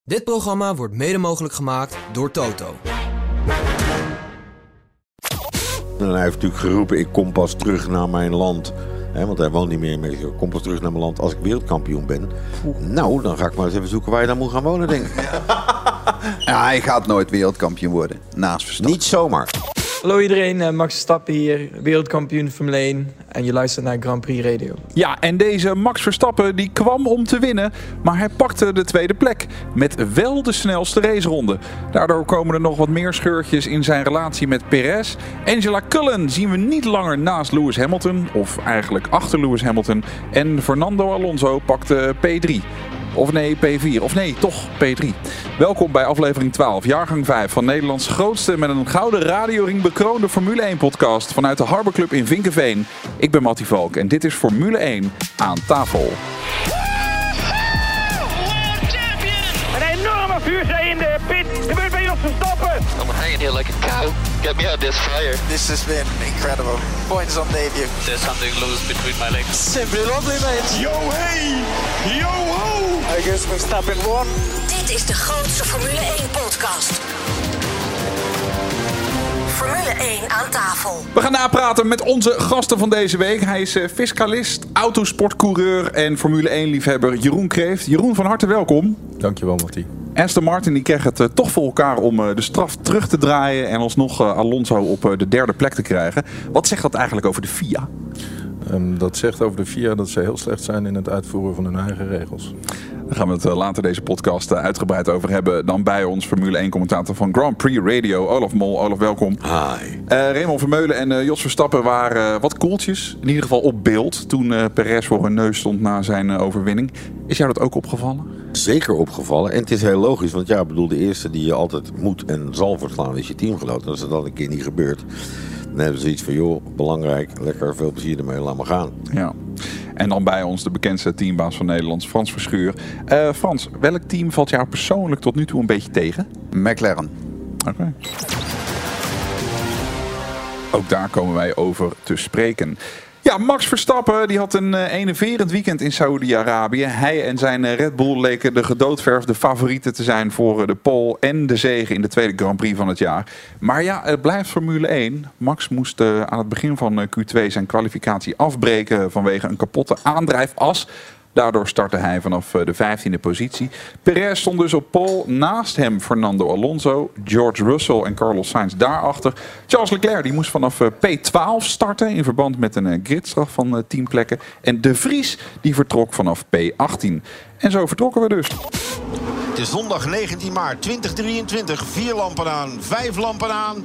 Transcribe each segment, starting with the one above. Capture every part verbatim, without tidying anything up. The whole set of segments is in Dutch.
Dit programma wordt mede mogelijk gemaakt door Toto. En hij heeft natuurlijk geroepen, ik kom pas terug naar mijn land. He, want hij woont niet meer in Mexico. Ik kom pas terug naar mijn land als ik wereldkampioen ben. Nou, dan ga ik maar eens even zoeken waar je dan moet gaan wonen, denk ik. Ja, hij gaat nooit wereldkampioen worden. Naast Verstappen. Niet zomaar. Hallo iedereen, Max Verstappen hier, wereldkampioen Formule één. En je luistert naar Grand Prix Radio. Ja, en deze Max Verstappen die kwam om te winnen, maar hij pakte de tweede plek. Met wel de snelste raceronde. Daardoor komen er nog wat meer scheurtjes in zijn relatie met Perez. Angela Cullen zien we niet langer naast Lewis Hamilton, of eigenlijk achter Lewis Hamilton. En Fernando Alonso pakte P drie. Of nee, P vier. Of nee, toch P drie. Welkom bij aflevering twaalf, jaargang vijf van Nederlands grootste met een gouden radioring bekroonde Formule één podcast vanuit de Harbor Club in Vinkenveen. Ik ben Mattie Valk en dit is Formule één aan tafel. Een enorme vuurzee in de pit. Gebeurt bij Jos Verstappen. I'm hanging here like a cow. Get me out of this fire. This has been incredible. Points on debut. There's something loose between my legs. Simply lovely, mate. Yo, hey! Yo, ho! I guess Verstappen won. Dit is de grootste Formule één podcast. Formule één aan tafel. We gaan napraten met onze gasten van deze week. Hij is uh, fiscalist, autosportcoureur en Formule één liefhebber Jeroen Kreeft. Jeroen, van harte welkom. Dankjewel, Mattie. Aston Martin die kreeg het uh, toch voor elkaar om uh, de straf terug te draaien en alsnog uh, Alonso op uh, de derde plek te krijgen. Wat zegt dat eigenlijk over de F I A? Um, dat zegt over de F I A dat ze heel slecht zijn in het uitvoeren van hun eigen regels. Daar gaan we het uh, later deze podcast uh, uitgebreid over hebben. Dan bij ons Formule één commentator van Grand Prix Radio, Olaf Mol. Olaf, welkom. Hi. Uh, Raymond Vermeulen en uh, Jos Verstappen waren uh, wat koeltjes. In ieder geval op beeld toen uh, Perez voor hun neus stond na zijn uh, overwinning. Is jou dat ook opgevallen? Zeker opgevallen. En het is heel logisch, want ja, ik bedoel, de eerste die je altijd moet en zal verslaan is je teamgenoot. En als dat dan een keer niet gebeurt, dan hebben ze iets van, joh, belangrijk, lekker, veel plezier ermee, laat maar gaan. Ja. En dan bij ons de bekendste teambaas van Nederland, Frans Verschuur. Uh, Frans, welk team valt jou persoonlijk tot nu toe een beetje tegen? McLaren. Oké. Okay. Ook daar komen wij over te spreken. Ja, Max Verstappen die had een uh, enerverend weekend in Saoedi-Arabië. Hij en zijn uh, Red Bull leken de gedoodverfde favorieten te zijn voor uh, de pole en de zege in de tweede Grand Prix van het jaar. Maar ja, het blijft Formule één. Max moest uh, aan het begin van uh, Q twee zijn kwalificatie afbreken vanwege een kapotte aandrijfas. Daardoor startte hij vanaf de vijftiende positie. Perez stond dus op pole. Naast hem Fernando Alonso, George Russell en Carlos Sainz daarachter. Charles Leclerc die moest vanaf P twaalf starten in verband met een gridstraf van tien plekken. En De Vries die vertrok vanaf P achttien. En zo vertrokken we dus. Het is zondag negentien maart tweeduizend drieëntwintig. Vier lampen aan, vijf lampen aan.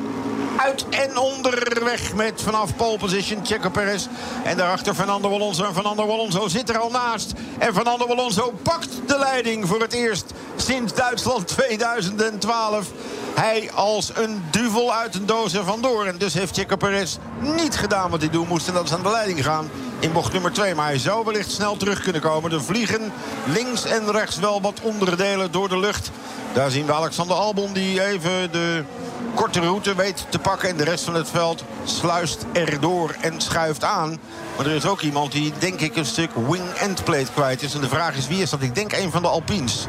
Uit en onderweg met vanaf pole position Checo Perez. En daarachter Fernando Alonso. En Fernando Alonso zit er al naast. En Fernando Alonso pakt de leiding voor het eerst sinds Duitsland tweeduizend twaalf. Hij als een duvel uit een doos er vandoor. En dus heeft Checo Perez niet gedaan wat hij doen moest. En dat is aan de leiding gaan in bocht nummer twee. Maar hij zou wellicht snel terug kunnen komen. Er vliegen links en rechts wel wat onderdelen door de lucht. Daar zien we Alexander Albon die even de korte route weet te pakken. En de rest van het veld sluist erdoor en schuift aan. Maar er is ook iemand die denk ik een stuk wing-end-plate kwijt is. En de vraag is wie is dat? Ik denk een van de Alpines.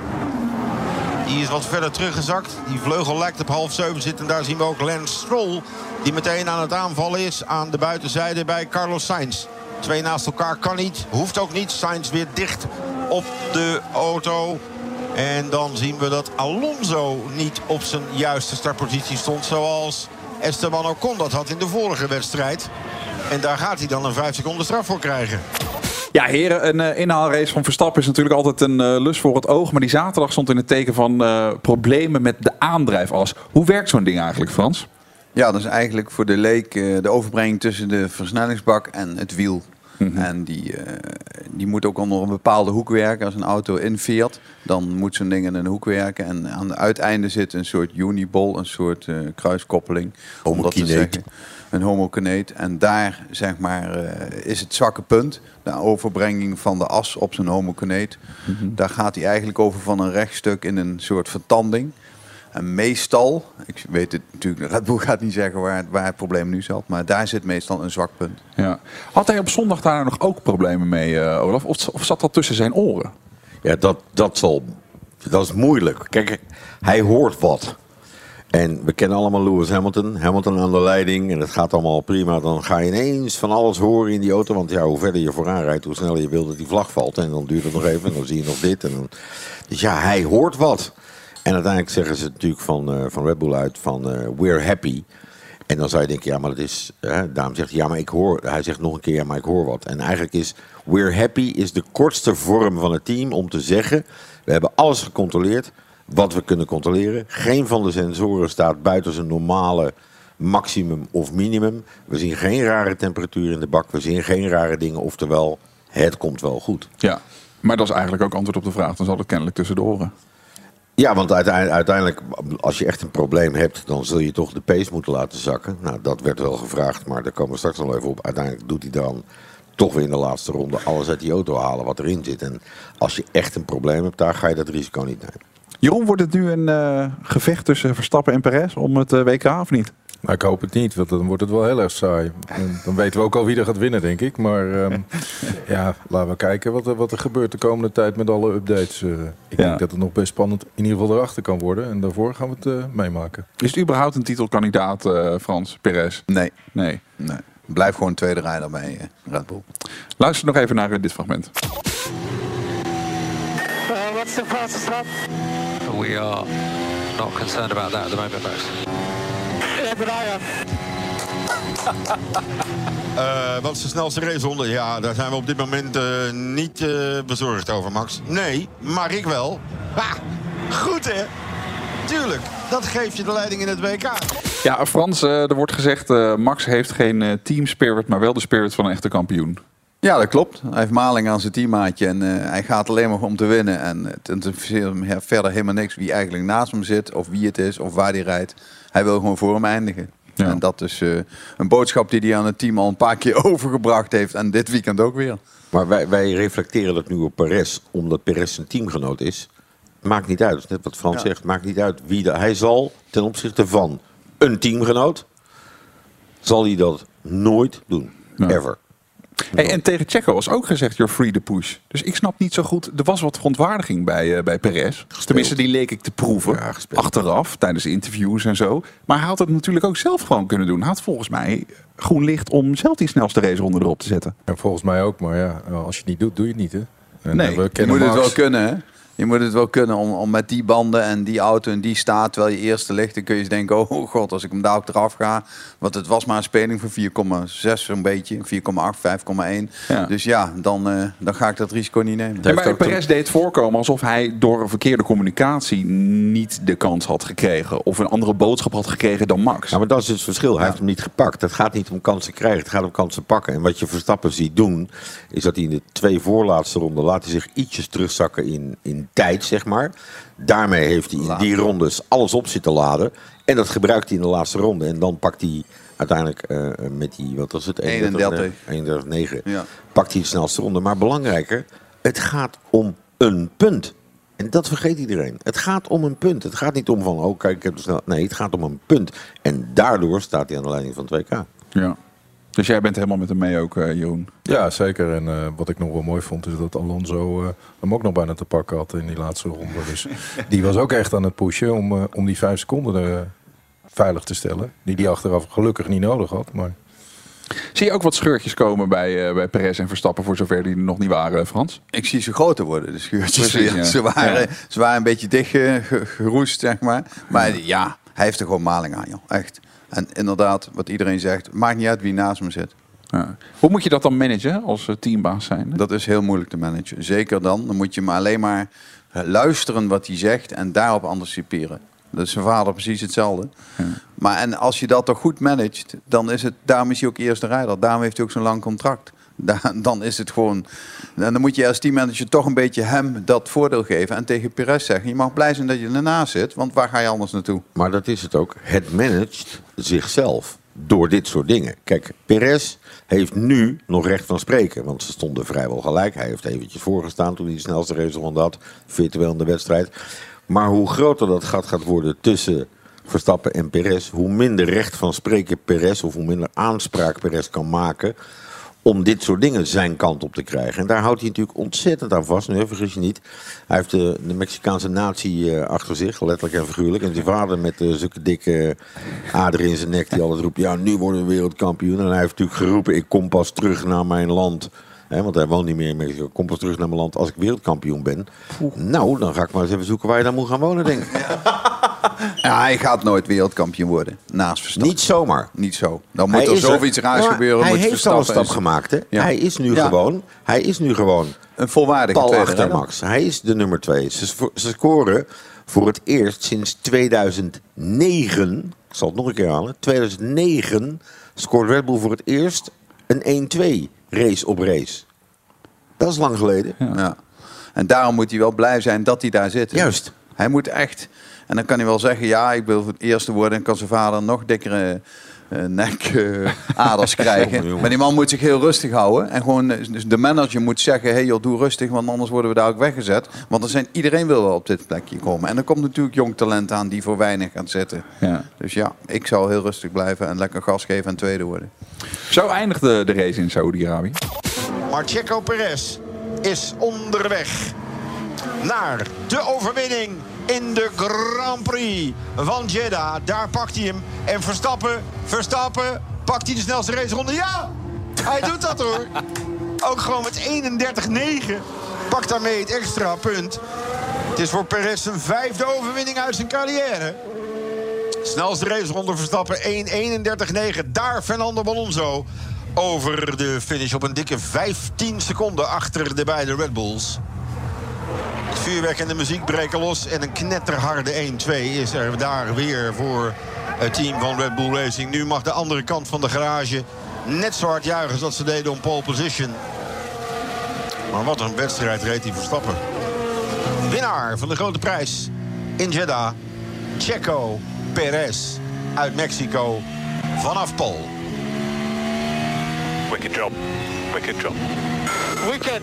Die is wat verder teruggezakt. Die vleugel lijkt op half zeven zitten. En daar zien we ook Lance Stroll. Die meteen aan het aanvallen is aan de buitenzijde bij Carlos Sainz. Twee naast elkaar kan niet. Hoeft ook niet. Sainz weer dicht op de auto. En dan zien we dat Alonso niet op zijn juiste startpositie stond. Zoals Esteban Ocon dat had in de vorige wedstrijd. En daar gaat hij dan een vijf seconden straf voor krijgen. Ja, heren, een uh, inhaalrace van Verstappen is natuurlijk altijd een uh, lust voor het oog. Maar die zaterdag stond in het teken van uh, problemen met de aandrijfas. Hoe werkt zo'n ding eigenlijk, Frans? Ja, dat is eigenlijk voor de leek uh, de overbrenging tussen de versnellingsbak en het wiel. Mm-hmm. En die, uh, die moet ook onder een bepaalde hoek werken. Als een auto inveert, dan moet zo'n ding in een hoek werken. En aan het uiteinde zit een soort unibol, een soort uh, kruiskoppeling. Om dat te zeggen. Een homokineet. En daar zeg maar, uh, is het zwakke punt. De overbrenging van de as op zijn homokineet. Mm-hmm. Daar gaat hij eigenlijk over van een rechtstuk in een soort vertanding. En meestal, ik weet het natuurlijk, Red Bull gaat niet zeggen waar, waar het probleem nu zat, maar daar zit meestal een zwak punt. Ja. Had hij op zondag daar nog ook problemen mee, uh, Olaf? Of, of zat dat tussen zijn oren? Ja, dat, dat zal dat is moeilijk. Kijk, hij hoort wat. En we kennen allemaal Lewis Hamilton. Hamilton aan de leiding en het gaat allemaal prima. Dan ga je ineens van alles horen in die auto. Want ja, hoe verder je vooraan rijdt, hoe sneller je wil dat die vlag valt. En dan duurt het nog even en dan zie je nog dit. En dan... Dus ja, hij hoort wat. En uiteindelijk zeggen ze natuurlijk van, uh, van Red Bull uit van uh, we're happy. En dan zou je denken, ja, maar dat is... Uh, daarom zegt hij, ja, maar ik hoor... Hij zegt nog een keer, ja, maar ik hoor wat. En eigenlijk is we're happy is de kortste vorm van het team om te zeggen... We hebben alles gecontroleerd wat we kunnen controleren. Geen van de sensoren staat buiten zijn normale maximum of minimum. We zien geen rare temperatuur in de bak. We zien geen rare dingen. Oftewel, het komt wel goed. Ja, maar dat is eigenlijk ook antwoord op de vraag. Dan zal het kennelijk tussen de oren. Ja, want uiteindelijk, als je echt een probleem hebt... dan zul je toch de pace moeten laten zakken. Nou, dat werd wel gevraagd, maar daar komen we straks nog even op. Uiteindelijk doet hij dan toch weer in de laatste ronde alles uit die auto halen wat erin zit. En als je echt een probleem hebt, daar ga je dat risico niet nemen. Jeroen, wordt het nu een uh, gevecht tussen Verstappen en Perez om het uh, W K of niet? Nou, ik hoop het niet, want dan wordt het wel heel erg saai. En dan weten we ook al wie er gaat winnen, denk ik. Maar um, ja, laten we kijken wat er, wat er gebeurt de komende tijd met alle updates. Uh, ik ja. denk dat het nog best spannend in ieder geval erachter kan worden. En daarvoor gaan we het uh, meemaken. Is het überhaupt een titelkandidaat, uh, Frans, Perez? Nee. Nee. nee. Blijf gewoon tweede rijder bij uh, Red Bull. Luister nog even naar uh, dit fragment. Uh, what's the fastest lap? We are not concerned about that at the moment, Max. Yeah, but I am. Uh, wat is de snelste raceronde? Ja, daar zijn we op dit moment uh, niet uh, bezorgd over, Max. Nee, maar ik wel. Ha, goed hè? Tuurlijk, dat geeft je de leiding in het W K. Ja, Frans, uh, er wordt gezegd... Uh, Max heeft geen uh, team spirit, maar wel de spirit van een echte kampioen. Ja, dat klopt. Hij heeft maling aan zijn teammaatje en uh, hij gaat alleen maar om te winnen. En het interesseert hem verder helemaal niks wie eigenlijk naast hem zit, of wie het is, of waar hij rijdt. Hij wil gewoon voor hem eindigen. Ja. En dat is uh, een boodschap die hij aan het team al een paar keer overgebracht heeft. En dit weekend ook weer. Maar wij, wij reflecteren dat nu op Perez, omdat Perez zijn teamgenoot is. Maakt niet uit, net wat Frans ja. zegt, maakt niet uit wie dat. Hij zal ten opzichte van een teamgenoot, zal hij dat nooit doen. Ja. Ever. Hey, en tegen Checo was ook gezegd, you're free to push. Dus ik snap niet zo goed, er was wat verontwaardiging bij, uh, bij Perez. Gespeeld. Tenminste, die leek ik te proeven. Ja, achteraf, tijdens interviews en zo. Maar hij had het natuurlijk ook zelf gewoon kunnen doen. Hij had volgens mij groen licht om zelf die snelste raceronde erop te zetten. Ja, volgens mij ook, maar ja, als je het niet doet, doe je het niet, hè? En nee, we je moet Max. Het wel kunnen, hè? Je moet het wel kunnen om, om met die banden en die auto en die staat, terwijl je eerste ligt, dan kun je denken, oh god, als ik hem daar ook eraf ga. Want het was maar een speling van vier komma zes zo'n beetje, vier komma acht, vijf komma één. Ja. Dus ja, dan, uh, dan ga ik dat risico niet nemen. Ja, maar Perez deed het voorkomen alsof hij door een verkeerde communicatie niet de kans had gekregen. Of een andere boodschap had gekregen dan Max. Ja, maar dat is het verschil. Hij ja. heeft hem niet gepakt. Het gaat niet om kansen krijgen, het gaat om kansen pakken. En wat je Verstappen ziet doen, is dat hij in de twee voorlaatste ronden laat hij zich ietsjes terugzakken in, in tijd, zeg maar. Daarmee heeft hij in die rondes alles op zitten laden. En dat gebruikt hij in de laatste ronde. En dan pakt hij uiteindelijk uh, met die, wat was het? eenendertig komma negen. Ja. Pakt hij de snelste ronde. Maar belangrijker, het gaat om een punt. En dat vergeet iedereen. Het gaat om een punt. Het gaat niet om van, oh kijk, ik heb de snel. Nee, het gaat om een punt. En daardoor staat hij aan de leiding van het W K. Ja. Dus jij bent helemaal met hem mee ook, uh, Jeroen? Ja, zeker. En uh, wat ik nog wel mooi vond, is dat Alonso uh, hem ook nog bijna te pakken had in die laatste ronde. Dus die was ook echt aan het pushen om, uh, om die vijf seconden er, uh, veilig te stellen. Die die achteraf gelukkig niet nodig had. Maar... Zie je ook wat scheurtjes komen bij, uh, bij Perez en Verstappen, voor zover die er nog niet waren, Frans? Ik zie ze groter worden, de scheurtjes. Precies, ja. ze, waren, ja. ze waren een beetje dicht geroest, zeg maar. Maar ja. ja, hij heeft er gewoon maling aan, joh. Echt. En inderdaad, wat iedereen zegt, maakt niet uit wie naast me zit. Ja. Hoe moet je dat dan managen als teambaas zijn? Dat is heel moeilijk te managen. Zeker dan. Dan moet je maar alleen maar luisteren wat hij zegt en daarop anticiperen. Dat is zijn vader precies hetzelfde. Ja. Maar en als je dat toch goed managt, dan is het, daarom is hij ook eerste rijder. Daarom heeft hij ook zo'n lang contract. Da- dan is het gewoon... En dan moet je als teammanager toch een beetje hem dat voordeel geven. En tegen Perez zeggen, je mag blij zijn dat je ernaast zit. Want waar ga je anders naartoe? Maar dat is het ook. Het managt zichzelf door dit soort dingen. Kijk, Perez heeft nu nog recht van spreken. Want ze stonden vrijwel gelijk. Hij heeft eventjes voorgestaan toen hij de snelste raceronde had. Virtueel in de wedstrijd. Maar hoe groter dat gat gaat worden tussen Verstappen en Perez, hoe minder recht van spreken Perez, of hoe minder aanspraak Perez kan maken om dit soort dingen zijn kant op te krijgen. En daar houdt hij natuurlijk ontzettend aan vast. Nu, vergis je niet. Hij heeft de, de Mexicaanse natie uh, achter zich, letterlijk en figuurlijk. En zijn vader met uh, zulke dikke aderen in zijn nek die altijd roept... ja, nu worden we wereldkampioen. En hij heeft natuurlijk geroepen, ik kom pas terug naar mijn land... He, want hij woont niet meer in Mexico. Kom pas terug naar mijn land als ik wereldkampioen ben. Oeh. Nou, dan ga ik maar eens even zoeken waar je dan moet gaan wonen, denk ik. Ja, hij gaat nooit wereldkampioen worden. Naast Verstappen. Niet zomaar. Niet zo. Dan moet hij er zoiets raars ja, gebeuren. Hij moet heeft al een stap is... gemaakt. Hè? Ja. Hij is nu ja. gewoon... Hij is nu gewoon... Een volwaardige pal tweede achter Max. Hij is de nummer twee. Ze, ze scoren voor het eerst sinds tweeduizend negen... Ik zal het nog een keer halen. tweeduizend negen scoort Red Bull voor het eerst een één twee... race op race. Dat is lang geleden. Ja. Ja. En daarom moet hij wel blij zijn dat hij daar zit. Juist. Hij moet echt... En dan kan hij wel zeggen... ja, ik wil voor het eerste worden... en kan zijn vader nog dikkere uh, nekaders uh, krijgen. Maar die man moet zich heel rustig houden. En gewoon dus de manager moet zeggen... hé hey, joh, doe rustig, want anders worden we daar ook weggezet. Want er zijn, iedereen wil wel op dit plekje komen. En er komt natuurlijk jong talent aan... die voor weinig gaat zitten. Ja. Dus ja, ik zou heel rustig blijven... en lekker gas geven en tweede worden. Zo eindigde de race in Saudi-Arabië. Maar Checo Perez is onderweg naar de overwinning in de Grand Prix van Jeddah. Daar pakt hij hem. En Verstappen, Verstappen, pakt hij de snelste raceronde? Ja, hij doet dat hoor. Ook gewoon met eenendertig negen. Pakt daarmee het extra punt. Het is voor Perez zijn vijfde overwinning uit zijn carrière. Snelste raceronde Verstappen, één eenendertig negen. Daar Fernando Alonso over de finish op een dikke vijftien seconden achter de beide Red Bulls. Het vuurwerk en de muziek breken los. En een knetterharde één twee is er daar weer voor het team van Red Bull Racing. Nu mag de andere kant van de garage net zo hard juichen als dat ze deden om pole position. Maar wat een wedstrijd reed die Verstappen. Winnaar van de grote prijs in Jeddah. Checo Perez uit Mexico vanaf pole. Wicked job. Wicked job. Wicked.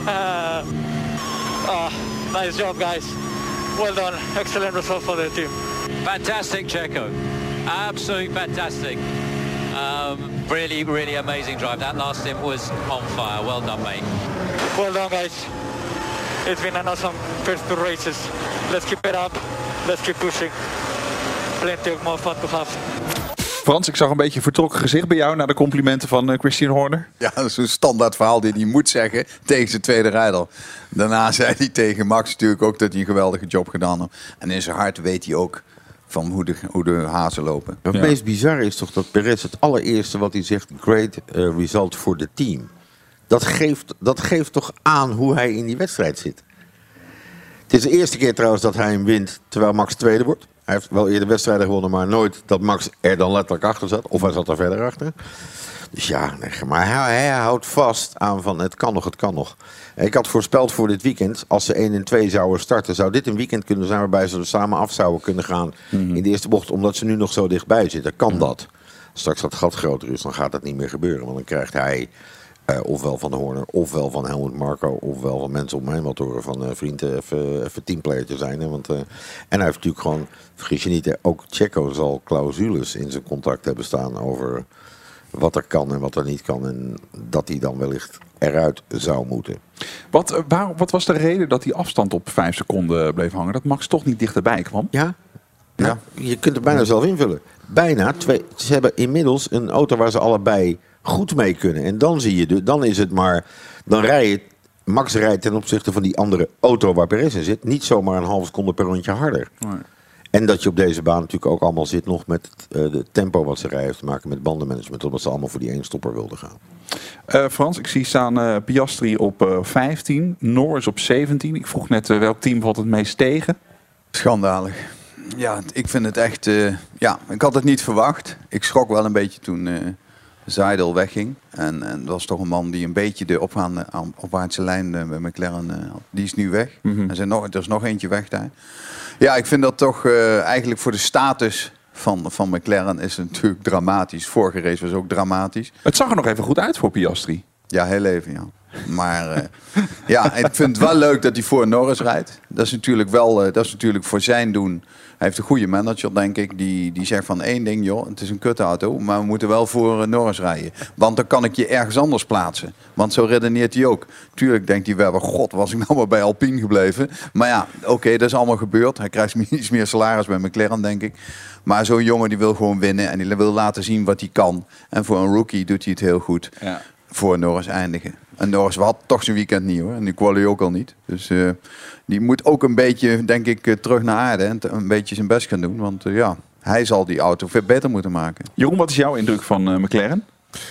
oh, nice job, guys. Well done. Excellent result for the team. Fantastic, Checo. Absolutely fantastic. Um, really, really amazing drive. That last stint was on fire. Well done, mate. Well done, guys. It's been an awesome first two races. Let's keep it up. Let's keep pushing. Plenty of more fun to have. Frans, ik zag een beetje vertrokken gezicht bij jou... na de complimenten van uh, Christian Horner. Ja, dat is een standaard verhaal die hij moet zeggen tegen zijn tweede rijder. Daarna zei hij tegen Max natuurlijk ook dat hij een geweldige job gedaan heeft. En in zijn hart weet hij ook van hoe de, hoe de hazen lopen. Het ja. meest bizarre is toch dat Perez het allereerste wat hij zegt... great uh, result for the team. Dat geeft, dat geeft toch aan hoe hij in die wedstrijd zit. Het is de eerste keer trouwens dat hij hem wint terwijl Max tweede wordt. Hij heeft wel eerder wedstrijden gewonnen, maar nooit dat Max er dan letterlijk achter zat. Of hij zat er verder achter. Dus ja, nee, maar hij, hij houdt vast aan van het kan nog, het kan nog. Ik had voorspeld voor dit weekend, als ze één en twee zouden starten... zou dit een weekend kunnen zijn waarbij ze er samen af zouden kunnen gaan... Mm-hmm. in de eerste bocht, omdat ze nu nog zo dichtbij zitten. Kan mm-hmm. dat. Straks dat gat groter is, dan gaat dat niet meer gebeuren. Want dan krijgt hij... Uh, ofwel van de Horner, ofwel van Helmut Marko, ofwel van mensen om mij wat horen van uh, vrienden even, even teamplayer te zijn. Hè, want, uh, en hij heeft natuurlijk gewoon, vergis je niet, ook Checo zal clausules in zijn contract hebben staan over wat er kan en wat er niet kan. En dat hij dan wellicht eruit zou moeten. Wat, uh, waar, wat was de reden dat die afstand op vijf seconden bleef hangen? Dat Max toch niet dichterbij kwam? Ja. Nou, ja. Je kunt het bijna zelf invullen. Bijna. Twee, ze hebben inmiddels een auto waar ze allebei goed mee kunnen. En dan zie je, de, dan is het maar, dan rij je, Max rijdt ten opzichte van die andere auto waar Perez in zit, niet zomaar een halve seconde per rondje harder. Nee. En dat je op deze baan natuurlijk ook allemaal zit nog met het uh, tempo wat ze rijden heeft te maken met bandenmanagement, omdat ze allemaal voor die één stopper wilden gaan. Uh, Frans, ik zie staan uh, Piastri op uh, vijftien, Norris op zeventien. Ik vroeg net uh, welk team valt het meest tegen? Schandalig. Ja, ik vind het echt, uh, ja, ik had het niet verwacht. Ik schrok wel een beetje toen uh, Seidel wegging. En, en dat was toch een man die een beetje de opgaande, opwaartse lijn uh, bij McLaren uh, had. Die is nu weg. Mm-hmm. Er, zijn nog, er is nog eentje weg daar. Ja, ik vind dat toch uh, eigenlijk voor de status van, van McLaren is het natuurlijk dramatisch. Vorige race was ook dramatisch. Het zag er nog even goed uit voor Piastri. Ja, heel even, ja. Maar uh, ja, ik vind het wel leuk dat hij voor Norris rijdt. Dat is natuurlijk wel, uh, dat is natuurlijk voor zijn doen. Hij heeft een goede manager, denk ik. Die, die zegt van één ding, joh, het is een kutauto. Maar we moeten wel voor uh, Norris rijden. Want dan kan ik je ergens anders plaatsen. Want zo redeneert hij ook. Tuurlijk denkt hij wel, god, was ik nou maar bij Alpine gebleven. Maar ja, oké, okay, dat is allemaal gebeurd. Hij krijgt iets meer salaris bij McLaren, denk ik. Maar zo'n jongen die wil gewoon winnen. En die wil laten zien wat hij kan. En voor een rookie doet hij het heel goed. Ja. Voor Norris eindigen. En Norris had toch zijn weekend niet, hoor. En die quali ook al niet. Dus uh, die moet ook een beetje, denk ik, uh, terug naar aarde. En een beetje zijn best gaan doen. Want uh, ja, hij zal die auto veel beter moeten maken. Jeroen, wat is jouw indruk van uh, McLaren?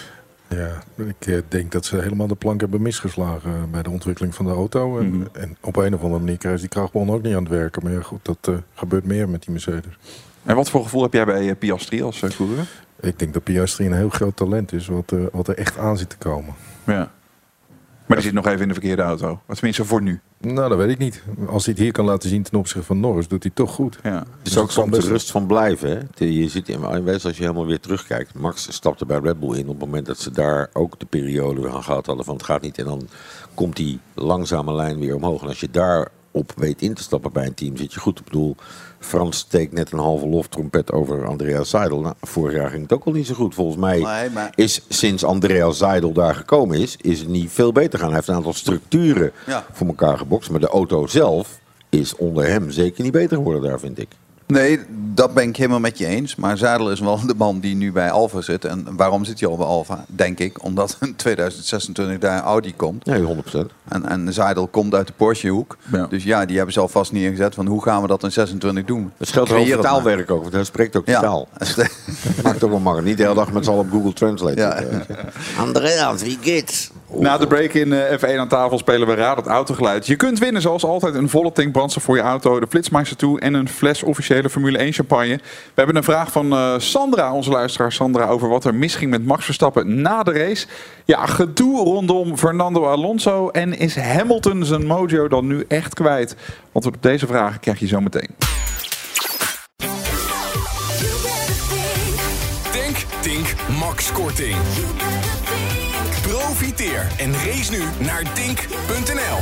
Ja, ik uh, denk dat ze helemaal de plank hebben misgeslagen uh, bij de ontwikkeling van de auto. En, mm-hmm. en op een of andere manier krijgt die krachtbron ook niet aan het werken. Maar ja, goed, dat uh, gebeurt meer met die Mercedes. En wat voor gevoel heb jij bij uh, Piastri als uh, coureur? Ik denk dat Piastri een heel groot talent is, wat, uh, wat er echt aan zit te komen. Ja. Maar die zit nog even in de verkeerde auto. Tenminste voor nu. Nou, dat weet ik niet. Als hij het hier kan laten zien ten opzichte van Norris, doet hij toch goed. Ja. Het is ook soms de rust van blijven. Hè? Je ziet in als je helemaal weer terugkijkt. Max stapte bij Red Bull in op het moment dat ze daar ook de periode aan gehad hadden van het gaat niet. En dan komt die langzame lijn weer omhoog. En als je daarop weet in te stappen bij een team, zit je goed. Ik bedoel, Frans steekt net een halve loftrompet over Andreas Seidel. Nou, vorig jaar ging het ook al niet zo goed. Volgens mij nee, maar... is sinds Andreas Seidel daar gekomen is, is het niet veel beter gaan. Hij heeft een aantal structuren ja. voor elkaar gebokst. Maar de auto zelf is onder hem zeker niet beter geworden daar, vind ik. Nee, dat ben ik helemaal met je eens. Maar Seidel is wel de man die nu bij Alfa zit. En waarom zit hij al bij Alfa? Denk ik, omdat in tweeduizend zesentwintig daar Audi komt. Nee, honderd procent. En, en Seidel komt uit de Porsche-hoek. Ja. Dus ja, die hebben ze alvast neergezet van hoe gaan we dat in zesentwintig doen. Het scheelt over taalwerk ook, want hij spreekt ook de ja. taal. Maakt ook wel makkelijk. Niet de hele dag met z'n allen op Google Translate. Ja. Andreas, wie geht's? Oh. Na de break in uh, F één aan tafel spelen we Raad het autogeluid. Je kunt winnen zoals altijd een volle tank brandstof voor je auto, de Flitsmeister toe en een fles officiële Formule één champagne. We hebben een vraag van uh, Sandra, onze luisteraar Sandra, over wat er misging met Max Verstappen na de race. Ja, gedoe rondom Fernando Alonso en is Hamilton zijn mojo dan nu echt kwijt? Want op deze vragen krijg je zo meteen. Denk, Tink, Max Korting. Profiteer en race nu naar Tink punt n l.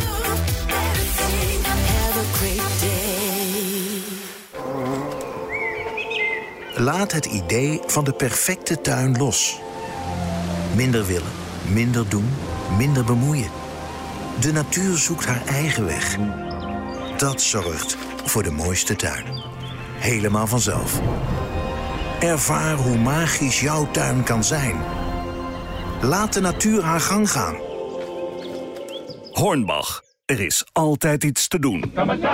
Laat het idee van de perfecte tuin los. Minder willen, minder doen, minder bemoeien. De natuur zoekt haar eigen weg. Dat zorgt voor de mooiste tuin. Helemaal vanzelf. Ervaar hoe magisch jouw tuin kan zijn. Laat de natuur haar gang gaan. Hornbach. Er is altijd iets te doen.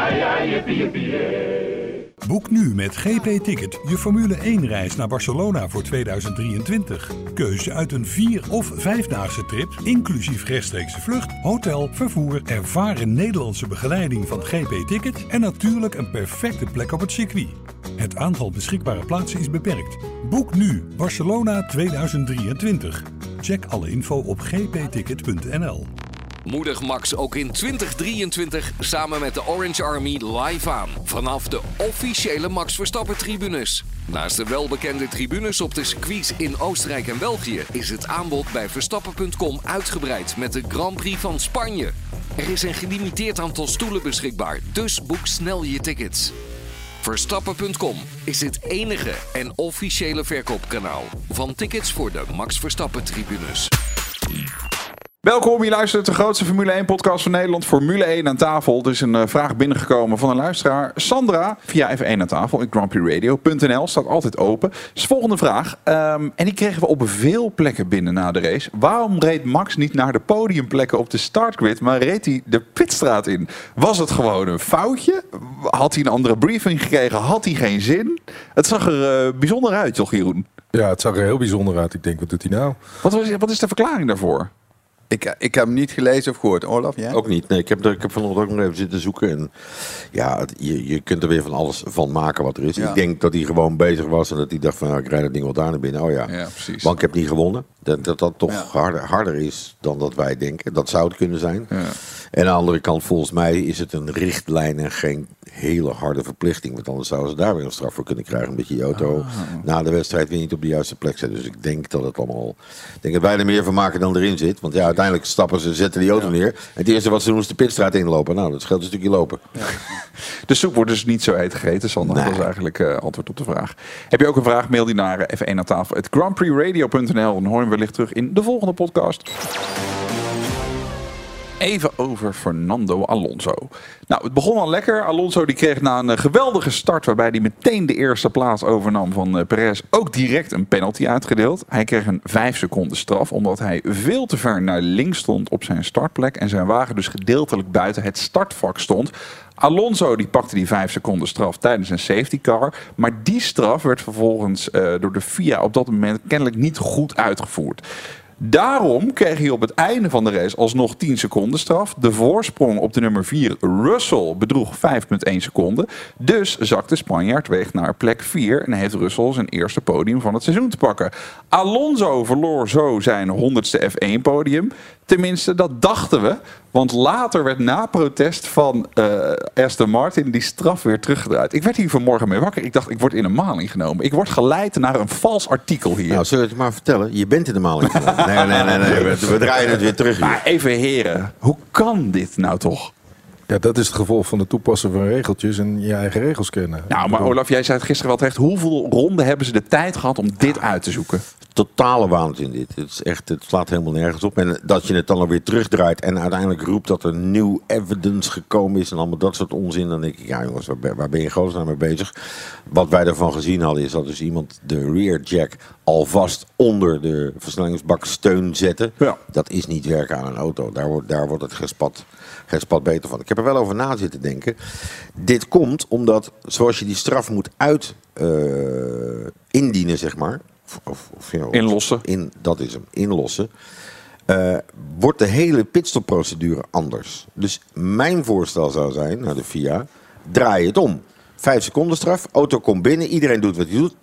Boek nu met G P Ticket je Formule één reis naar Barcelona voor tweeduizend drieëntwintig. Keuze uit een vier- of vijfdaagse trip, inclusief rechtstreekse vlucht, hotel, vervoer, ervaren Nederlandse begeleiding van G P Ticket en natuurlijk een perfecte plek op het circuit. Het aantal beschikbare plaatsen is beperkt. Boek nu Barcelona tweeduizend drieëntwintig. Check alle info op g p ticket punt n l. Moedig Max ook in twintig drieëntwintig samen met de Orange Army live aan. Vanaf de officiële Max Verstappen tribunes. Naast de welbekende tribunes op de circuits in Oostenrijk en België is het aanbod bij Verstappen punt com uitgebreid met de Grand Prix van Spanje. Er is een gelimiteerd aantal stoelen beschikbaar, dus boek snel je tickets. Verstappen punt com is het enige en officiële verkoopkanaal van tickets voor de Max Verstappen tribunes. Welkom, je luistert de grootste Formule één podcast van Nederland, Formule één aan tafel. Er is een uh, vraag binnengekomen van een luisteraar, Sandra, via F één aan tafel in grand prix radio punt n l, staat altijd open. Dus de volgende vraag, um, en die kregen we op veel plekken binnen na de race. Waarom reed Max niet naar de podiumplekken op de startgrid, maar reed hij de pitstraat in? Was het gewoon een foutje? Had hij een andere briefing gekregen? Had hij geen zin? Het zag er uh, bijzonder uit, toch Jeroen? Ja, het zag er heel bijzonder uit. Ik denk, wat doet hij nou? Wat, was, wat is de verklaring daarvoor? Ik, ik heb hem niet gelezen of gehoord. Olaf, jij? Ook niet. Nee, ik heb, er, ik heb vanochtend ook nog even zitten zoeken. En ja, het, je, je kunt er weer van alles van maken wat er is. Ja. Ik denk dat hij gewoon bezig was en dat hij dacht van, nou, ik rijd dat ding wel daar naar binnen. Oh ja, ja precies. Want ik heb niet gewonnen. Dat dat, dat toch ja. harder, harder is dan dat wij denken. Dat zou het kunnen zijn. Ja. En aan de andere kant, volgens mij is het een richtlijn en geen hele harde verplichting. Want anders zouden ze daar weer een straf voor kunnen krijgen. Omdat je je auto ah. na de wedstrijd weer niet op de juiste plek zet. Dus ik denk dat het allemaal... Ik denk dat wij er meer van maken dan erin zit. Want ja, uiteindelijk stappen ze, zetten die auto ja. neer. En het eerste wat ze doen is de pitstraat inlopen. Nou, dat scheelt een stukje lopen. Ja. De soep wordt dus niet zo heet gegeten, Sander. Nee. Dat is eigenlijk uh, antwoord op de vraag. Heb je ook een vraag? Mail die naar uh, F één aan tafel at grand prix radio punt n l. Dan horen we wellicht terug in de volgende podcast. Even over Fernando Alonso. Nou, het begon al lekker. Alonso die kreeg na een geweldige start, waarbij hij meteen de eerste plaats overnam van uh, Perez, ook direct een penalty uitgedeeld. Hij kreeg een vijf seconden straf, omdat hij veel te ver naar links stond op zijn startplek en zijn wagen dus gedeeltelijk buiten het startvak stond. Alonso die pakte die vijf seconden straf tijdens een safety car. Maar die straf werd vervolgens uh, door de F I A op dat moment kennelijk niet goed uitgevoerd. Daarom kreeg hij op het einde van de race alsnog tien seconden straf. De voorsprong op de nummer vier, Russell, bedroeg vijf komma één seconden. Dus zakt de Spanjaard weg naar plek vier en heeft Russell zijn eerste podium van het seizoen te pakken. Alonso verloor zo zijn honderdste F één podium. Tenminste, dat dachten we. Want later werd na protest van uh, Aston Martin die straf weer teruggedraaid. Ik werd hier vanmorgen mee wakker. Ik dacht, ik word in een maling genomen. Ik word geleid naar een vals artikel hier. Nou, zullen we het maar vertellen? Je bent in de maling genomen. Nee, nee, nee. nee. We, we draaien het weer terug hier. Maar even heren, hoe kan dit nou toch? Ja, dat is het gevolg van het toepassen van regeltjes en je eigen regels kennen. Nou, maar Olaf, jij zei het gisteren wel terecht. Hoeveel ronden hebben ze de tijd gehad om dit uit te zoeken? Totale waanzin dit. Het is echt, het slaat helemaal nergens op. En dat je het dan alweer terugdraait en uiteindelijk roept dat er nieuw evidence gekomen is en allemaal dat soort onzin. Dan denk ik, ja jongens, waar, waar ben je godsnaam mee bezig? Wat wij ervan gezien hadden is dat dus iemand de rear jack alvast onder de versnellingsbak steun zette. Ja. Dat is niet werken aan een auto. Daar wordt, daar wordt het gespat, gespat beter van. Ik heb er wel over na zitten denken. Dit komt omdat, zoals je die straf moet uit uh, indienen, zeg maar. Of, of, ja, inlossen. In, dat is hem, inlossen. Uh, wordt de hele pitstopprocedure anders. Dus mijn voorstel zou zijn, naar de F I A, draai het om. Vijf seconden straf, auto komt binnen, iedereen doet wat hij doet.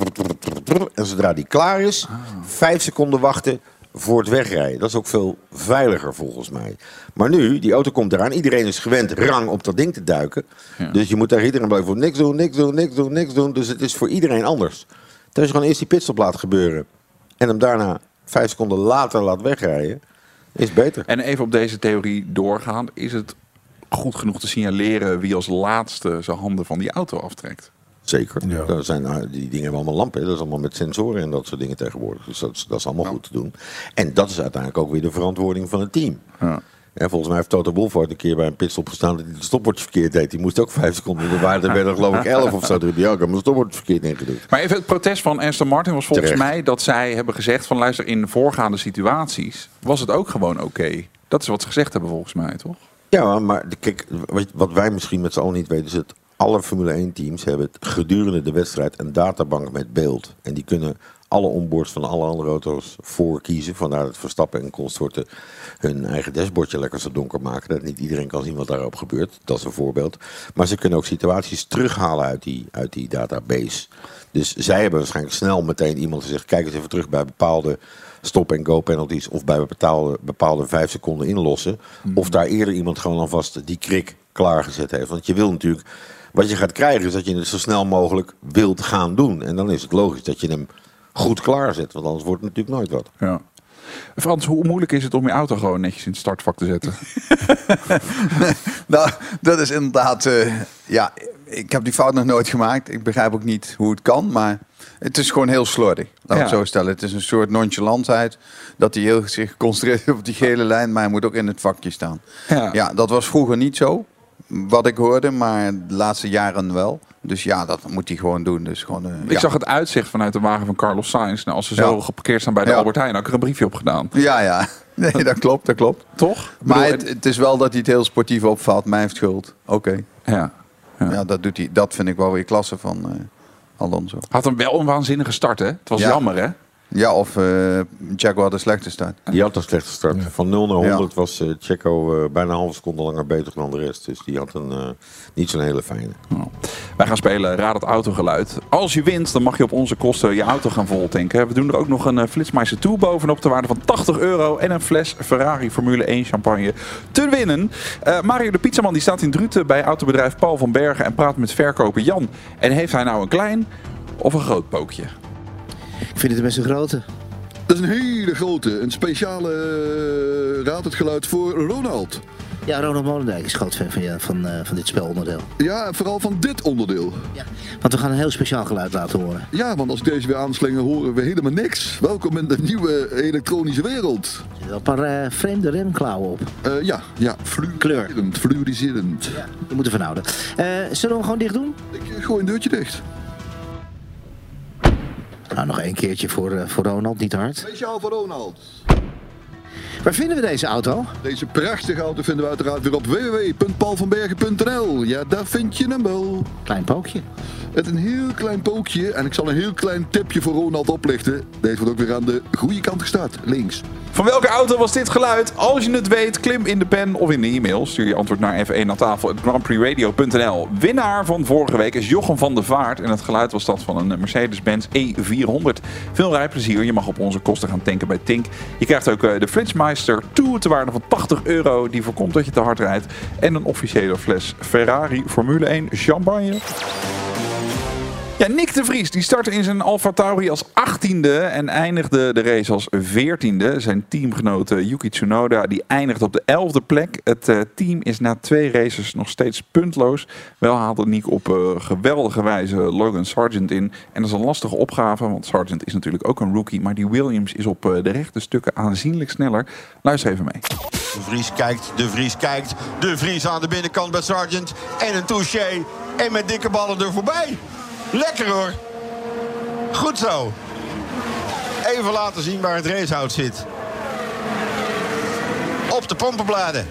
En zodra die klaar is, ah. vijf seconden wachten voor het wegrijden. Dat is ook veel veiliger volgens mij. Maar nu, die auto komt eraan, iedereen is gewend rang op dat ding te duiken. Ja. Dus je moet daar iedereen blijven voor niks doen, niks doen, niks doen, niks doen. Dus het is voor iedereen anders. Dat je gewoon eerst die pitstop laat gebeuren en hem daarna vijf seconden later laat wegrijden, is beter. En even op deze theorie doorgaan, is het goed genoeg te signaleren wie als laatste zijn handen van die auto aftrekt? Zeker. Ja. Dat zijn, die dingen hebben allemaal lampen. Dat is allemaal met sensoren en dat soort dingen tegenwoordig. Dus dat is, dat is allemaal ja. goed te doen. En dat is uiteindelijk ook weer de verantwoording van het team. Ja. Ja, volgens mij heeft Toto Wolff ooit een keer bij een pitstop gestaan dat hij de stopwatch verkeerd deed. Die moest ook vijf seconden. Er waren er werden geloof ik elf of zo. Ja, ik heb mijn stopwatch verkeerd ingedoen. Maar even het protest van Aston Martin was volgens Terecht. mij dat zij hebben gezegd van luister, in voorgaande situaties was het ook gewoon oké. Okay. Dat is wat ze gezegd hebben volgens mij, toch? Ja, maar kijk, wat wij misschien met z'n allen niet weten is dat alle Formule één teams hebben gedurende de wedstrijd een databank met beeld. En die kunnen alle onboards van alle andere auto's voorkiezen. Vandaar dat Verstappen en consorten hun eigen dashboardje lekker zo donker maken. Dat niet iedereen kan zien wat daarop gebeurt. Dat is een voorbeeld. Maar ze kunnen ook situaties terughalen uit die, uit die database. Dus zij hebben waarschijnlijk snel meteen iemand gezegd, kijk eens even terug bij bepaalde stop-and-go penalties of bij bepaalde, bepaalde vijf seconden inlossen. Mm-hmm. Of daar eerder iemand gewoon alvast die krik klaargezet heeft. Want je wil natuurlijk, wat je gaat krijgen is dat je het zo snel mogelijk wilt gaan doen. En dan is het logisch dat je hem goed klaarzet, want anders wordt het natuurlijk nooit wat. Ja. Frans, hoe moeilijk is het om je auto gewoon netjes in het startvak te zetten? Nou, dat is inderdaad, uh, ja, ik heb die fout nog nooit gemaakt. Ik begrijp ook niet hoe het kan, maar het is gewoon heel slordig. Laat ik ja. het zo stellen. Het is een soort nonchalantheid dat hij heel zich concentreert op die gele lijn, maar hij moet ook in het vakje staan. Ja, ja dat was vroeger niet zo, wat ik hoorde, maar de laatste jaren wel. Dus ja, dat moet hij gewoon doen. Dus gewoon, uh, ik ja. zag het uitzicht vanuit de wagen van Carlos Sainz. Nou, als ze zo ja. geparkeerd staan bij de ja. Albert Heijn, had ik er een briefje op gedaan. Ja, ja. Nee, dat klopt, dat klopt. Toch? Maar het, het is wel dat hij het heel sportief opvalt. Mij heeft schuld. Oké. Okay. Ja. Ja. ja, dat doet hij. Dat vind ik wel weer klasse van uh, Alonso. Had hem wel een waanzinnige start, hè? Het was ja. jammer, hè? Ja, of uh, Checo had een slechte start. Die had een slechte start. Ja. Van nul naar honderd ja. was uh, Checo uh, bijna een halve seconde langer beter dan de rest. Dus die had een uh, niet zo'n hele fijne. Oh. Wij gaan gaan spelen Raad het Autogeluid. Als je wint, dan mag je op onze kosten je auto gaan voltanken. We doen er ook nog een uh, Flitsmeister toe bovenop, ter waarde van tachtig euro. En een fles Ferrari Formule één champagne te winnen. Uh, Mario de Pizzaman die staat in Druten bij autobedrijf Paul van Bergen en praat met verkoper Jan. En heeft hij nou een klein of een groot pookje? Ik vind het best een grote. Dat is een hele grote, een speciale uh, Raad het Geluid voor Ronald. Ja, Ronald Molendijk is groot fan van, ja, van, uh, van dit spelonderdeel. Ja, vooral van dit onderdeel. Ja, want we gaan een heel speciaal geluid laten horen. Ja, want als ik deze weer aanslinger horen we helemaal niks. Welkom in de nieuwe elektronische wereld. Er zitten wel een paar uh, vreemde remklauwen op. Uh, ja, ja, fluoriserend, fluoriserend. Ja, we moeten verhouden. Uh, zullen we hem gewoon dicht doen? Ik uh, gooi een deurtje dicht. Nou, nog één keertje voor, uh, voor Ronald, niet hard. Speciaal voor Ronald. Waar vinden we deze auto? Deze prachtige auto vinden we uiteraard weer op w w w punt paul van bergen punt n l. Ja, daar vind je hem wel. Klein pookje. Het is een heel klein pookje en ik zal een heel klein tipje voor Ronald oplichten. Deze wordt ook weer aan de goede kant gestart, links. Van welke auto was dit geluid? Als je het weet, klim in de pen of in de e-mail. Stuur je antwoord naar F één aan tafel at grandprixradio punt n l. Winnaar van vorige week is Jochem van der Vaart. En het geluid was dat van een Mercedes-Benz E vierhonderd. Veel rijplezier. Je mag op onze kosten gaan tanken bij Tink. Je krijgt ook de Flitsmeister toe te waarde van tachtig euro. Die voorkomt dat je te hard rijdt. En een officiële fles Ferrari Formule één champagne. Ja, Nick de Vries die startte in zijn Alfa Tauri als achttiende en eindigde de race als veertiende. Zijn teamgenoot Yuki Tsunoda die eindigt op de elfde plek. Het uh, team is na twee races nog steeds puntloos. Wel haalde Nick op uh, geweldige wijze Logan Sargent in. En dat is een lastige opgave, want Sargent is natuurlijk ook een rookie. Maar die Williams is op uh, de rechte stukken aanzienlijk sneller. Luister even mee. De Vries kijkt, De Vries kijkt. De Vries aan de binnenkant bij Sargent. En een touché. En met dikke ballen er voorbij. Lekker hoor. Goed zo. Even laten zien waar het racehout zit. Op de pompenbladen.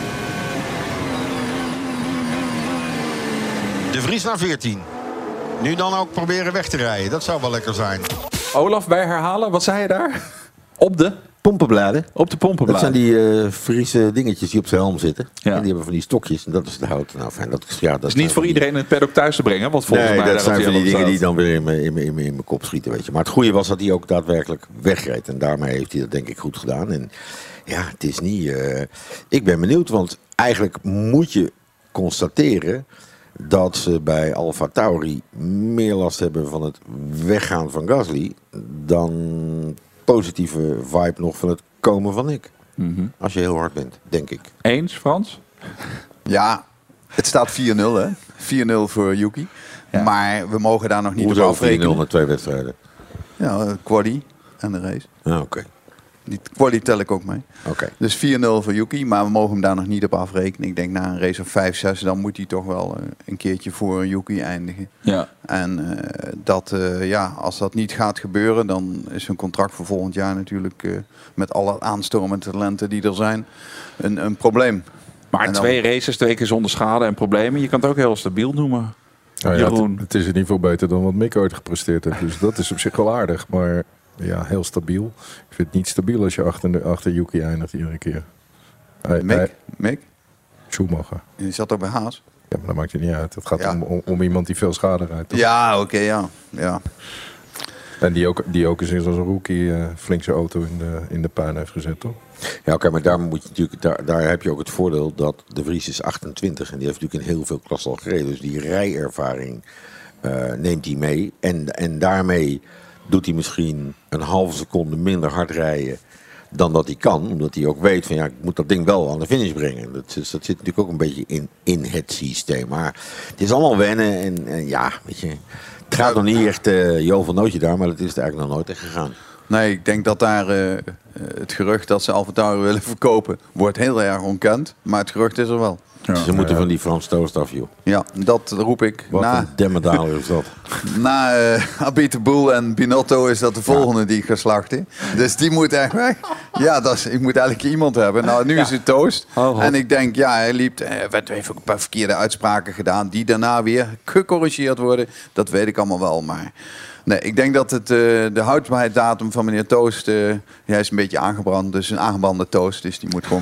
De Vries naar veertien. Nu dan ook proberen weg te rijden. Dat zou wel lekker zijn. Olaf, bij herhalen. Wat zei je daar? Op de... Pompenbladen. Op de pompenbladen. Dat zijn die uh, Friese dingetjes die op zijn helm zitten. Ja. En die hebben van die stokjes. En dat is het hout. Nou, fijn, dat, ja, dat is niet voor iedereen in het paddock thuis te brengen. Want volgens nee, mij dat zijn van die dingen staat. die dan weer in mijn, in, mijn, in, mijn, in mijn kop schieten. Weet je. Maar het goede was dat hij ook daadwerkelijk wegreed. En daarmee heeft hij dat denk ik goed gedaan. En ja, het is niet... Uh, ik ben benieuwd. Want eigenlijk moet je constateren dat ze bij Alfa Tauri meer last hebben van het weggaan van Gasly dan positieve vibe nog van het komen van Nick. Mm-hmm. Als je heel hard bent, denk ik. Eens, Frans? Ja, het staat vier nul hè. vier nul voor Yuki. Ja. Maar we mogen daar nog niet Hoezo op afrekenen. vier nul na twee wedstrijden? Ja, de quali en de race. Ah, oké. Okay. Die quali tel ik ook mee. Okay. Dus vier nul voor Yuki, maar we mogen hem daar nog niet op afrekenen. Ik denk na een race of vijf zes, dan moet hij toch wel uh, een keertje voor Yuki eindigen. Ja. En uh, dat, uh, ja, als dat niet gaat gebeuren, dan is zijn contract voor volgend jaar natuurlijk uh, met alle aanstormende talenten die er zijn, een, een probleem. Maar en twee dan... races, twee keer zonder schade en problemen. Je kan het ook heel stabiel noemen. Nou ja, het, het is in ieder geval beter dan wat Mick ooit gepresteerd heeft. Dus dat is op zich wel aardig. Maar ja, heel stabiel. Ik vind het niet stabiel als je achter, achter Yuki eindigt iedere keer. Hij, Mick? hij, Mick? Schumacher. Je zat ook bij Haas? Ja, maar dat maakt het niet uit. Het gaat ja. om, om, om iemand die veel schade rijdt. Toch? Ja, oké, okay, ja. ja. En die ook, die ook eens als een rookie uh, flink zijn auto in de, in de puin heeft gezet, toch? Ja, oké, okay, maar daar, moet je natuurlijk, daar, daar heb je ook het voordeel dat de Vries is achtentwintig en die heeft natuurlijk in heel veel klassen al gereden. Dus die rijervaring uh, neemt hij mee. En, en daarmee doet hij misschien een halve seconde minder hard rijden dan dat hij kan. Omdat hij ook weet van ja, ik moet dat ding wel aan de finish brengen. Dat, dat zit natuurlijk ook een beetje in, in het systeem. Maar het is allemaal wennen en, en ja, weet je... Het gaat nog niet echt uh, Jo van Nootje daar, maar dat is er eigenlijk nog nooit echt gegaan. Nee, ik denk dat daar uh, het gerucht dat ze Alfa Tauri willen verkopen wordt heel erg ontkend. Maar het gerucht is er wel. Ja, ze moeten ja. van die Frans Toast af, joh. Ja, dat roep ik. Wat na, een demmedaler is dat. Na uh, Abit Boel en Binotto is dat de volgende ja. die geslacht is. Dus die moet echt weg. Ja, dat is, ik moet eigenlijk iemand hebben. Nou, nu ja. is het Toast. Oh, en ik denk, ja, hij liep... Er werd even een paar verkeerde uitspraken gedaan... die daarna weer gecorrigeerd worden. Dat weet ik allemaal wel, maar... Nee, ik denk dat het, uh, de houdbaarheidsdatum van meneer Toast... Uh, hij is een beetje aangebrand, dus een aangebrande toast. Dus die moet gewoon weg.